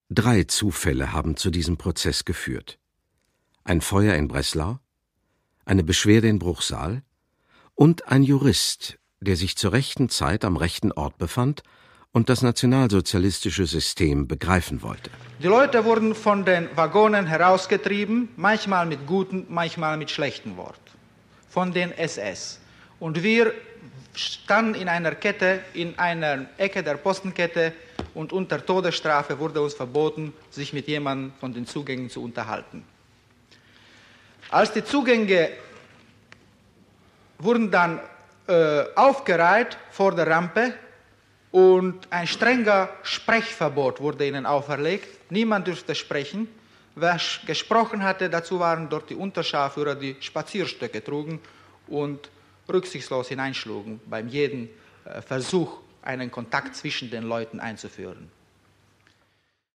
3 Zufälle haben zu diesem Prozess geführt: ein Feuer in Breslau, eine Beschwerde in Bruchsal und ein Jurist, der sich zur rechten Zeit am rechten Ort befand und das nationalsozialistische System begreifen wollte. Die Leute wurden von den Waggonen herausgetrieben, manchmal mit guten, manchmal mit schlechten Worten, von den SS. Und wir standen in einer Kette, in einer Ecke der Postenkette, und unter Todesstrafe wurde uns verboten, sich mit jemandem von den Zugängen zu unterhalten. Als die Zugänge wurden dann aufgereiht vor der Rampe und ein strenger Sprechverbot wurde ihnen auferlegt. Niemand durfte sprechen. Wer gesprochen hatte, dazu waren dort die Unterscharführer, die Spazierstöcke trugen und rücksichtslos hineinschlugen, beim jeden Versuch, einen Kontakt zwischen den Leuten einzuführen.